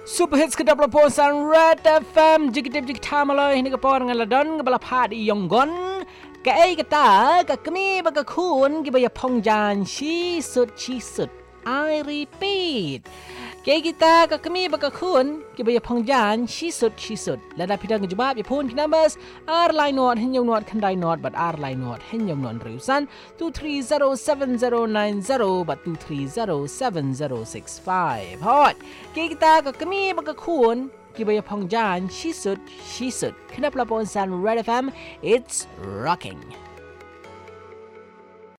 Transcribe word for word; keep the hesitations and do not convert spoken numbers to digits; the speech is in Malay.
Super hits kedap laposan Red F M jigitip jigita malay ini kapor ngaladon kepala pad iyonggon kai kata ka kami baga kun ki baya pongjan shi sut shi sut. I repeat. Kai kita ka kami baga kun ki baya pongjan shi sut shi sut. Lada pidang jawab ya pun numbers R line not hinyong not kandai not but R line not hinyong not riusan two three zero seven zero nine zero but two three zero seven zero six five. Hot. Kai kita ka kami baga kun ki baya pongjan shi sut shi sut. Kenapa lapon san Red F M? It's rocking.